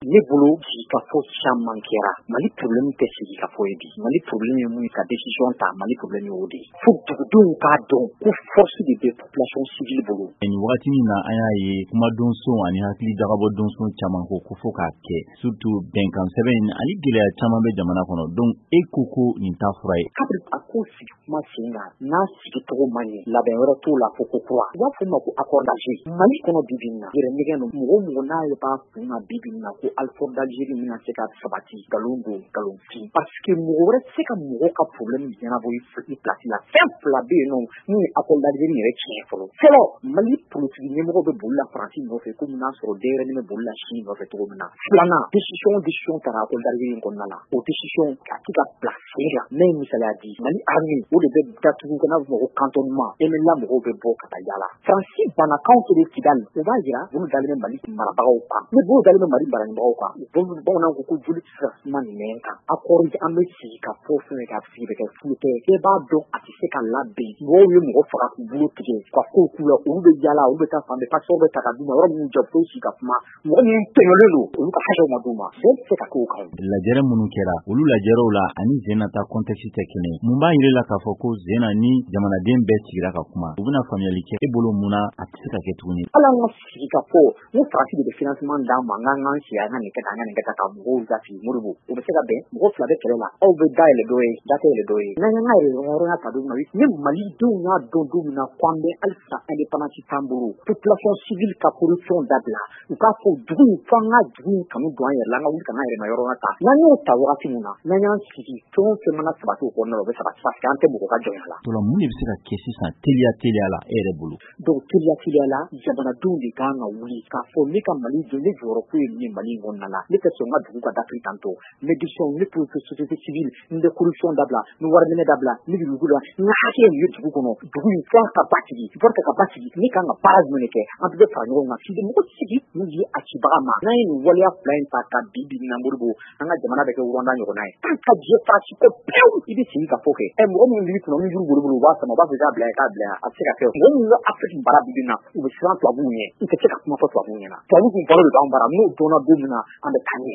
ne bolo sigi ka fɔ caman kɛra Mali problème tɛ sigi ka fɔ ye bi Mali problème ye mun ye ka décision ta Mali problème ye o de ye fo dugudenw k'a dɔn ko force de bɛ population civile bolo. Ni wagati min na an y'a ye kumadonson ani hakili jagabɔdonson caman ko fo k'a kɛ surtout bɛnkan sɛbɛn ani gɛlɛya caman bɛ jamana kɔnɔ donc e ko nin t'a fura ye. Kabiri a ko sigi kuma sen kan n'a sigi cogo man ɲɛ labɛn wɛrɛ t'o la fo ko kura u b'a fɔ ma ko accord d'Alger Mali kɔnɔ bibi in na yɛrɛ nɛgɛ no mɔgɔ n'a ye b'a kun na bibi in na ko accord d'Alger bɛna se ka sabati nkalon don nkalon fin parce que mɔgɔ wɛrɛ tɛ se ka mɔgɔ ka problème ɲɛnabɔ i place la fɛn fila bɛ yen nɔ min ye accord d'Alger yɛrɛ tiɲɛ fɔlɔ Mali politique ɲɛmɔgɔ bɛ boli la Faransi nɔfɛ komi n'a sɔrɔ denyɛrɛnin bɛ boli la Chine nɔfɛ cogo min na filanan décision taara accord d'Alger in kɔnɔna la o décision ka k'i ka place la ne ye misaliya di Mali armée o de bɛ datugu n'a fɔ ko cantonnement MNLA mɔgɔw bɛ bɔ ka taa yaala Faransi banna kan de Kidal o b'a jira bolo dalen bɛ Mali marabagaw kan ne bolo dalen bɛ Mali marabagaw kan u bamananw ko joli tɛ se ka suma nin nɛn kan accord an bɛ sigi ka fɔ fɛn ka sigi bɛ kɛ fu tɛ e b'a dɔn a tɛ se ka labɛn mɔgɔw ye mɔgɔ faga k'u bolo tigɛ ka kow k'u la olu bɛ yaala olu bɛ taa fan bɛɛ passeport bɛ ta ka d'u ma yɔrɔ minnu jɔ fo sigi ka kuma mɔgɔ min tɛŋɛlen don olu ka hakɛw ma d'u ma bɛɛ tɛ se ka k'o kan lajɛrɛ minnu kɛra olu lajɛrew la ani sen nata contexte tɛ kelen mun b'a yirɛ la k'a fɔ ko Zena ni jamanaden bɛɛ sigira ka kuma u bɛna faamuyali kɛ e bolo mun na a tɛ se ka kɛ tuguni ala an ka sigi ka fɔ ni Faransi de bɛ financement d'an ma n k'an sigi an ka nin kɛ tan an ka nin kɛ tan ka mɔgɔw lasigi Modibo o bɛ se ka bɛn mɔgɔ fila bɛ kɛlɛ la aw bɛ dayɛlɛ dɔ ye da tɛ yɛlɛ dɔ ye n'an y'an ka yɛrɛhɔrɔnya ta don min na ni Malidenw y'a dɔn don min na k'an bɛ halisa indépendance t'an bolo population civile ka corruption dabila u k'a fɔ dugu in fo an ka dugu in kanu don an yɛrɛ la an ka wuli ka an ka yɛrɛmahɔrɔnya ta n'an y'o ta wagati min na n'an y'an sigi fɛn o fɛn mana sabati o kɔnɔna la o bɛ sabati parce que an tɛ mɔgɔ ka jɔnya la. Mun de bɛ se ka kɛ sisan teliya la e yɛrɛ bolo donc teliya la jamanadenw de kan ka wuli k'a fɔ ne ka Mali jɔ ne jɔyɔrɔ ko ye min ye Mali in kɔnɔna la ne tɛ sɔn n ka dugu ka dakiri tantɔ n bɛ décision ne pour que société civile n bɛ corruption dabila n bɛ wariminɛ dabila n bɛ yurugu la n ka hakɛ min ye dugu kɔnɔ dugu in fo ka basigi pour que ka basigi ne kan ka baara jumɛn kɛ an bɛɛ fara ɲɔgɔn kan sidi mɔgɔ sigi min ye a cibaga ma n'an ye nin waleya fila in ta ka bi na Modibo an ka jamana bɛ kɛ Rwanda ɲɔgɔnna ye tant ka diɲɛ farasi ko pewu i bɛ sigi ka fɔ kɛ mɔgɔ minnu b'i kunna min juru bolo u b'a sama u b'a fɔ k'a bila a bɛ se ka kɛ mɔgɔ minnu bɛ Afrique bara bi na u bɛ siran tubabuw ɲɛ u tɛ se ka kuma fɔ tubabuw ɲɛna tubabuw kun balo de b'an bara n'o dɔnna don min na an bɛ taa ɲɛ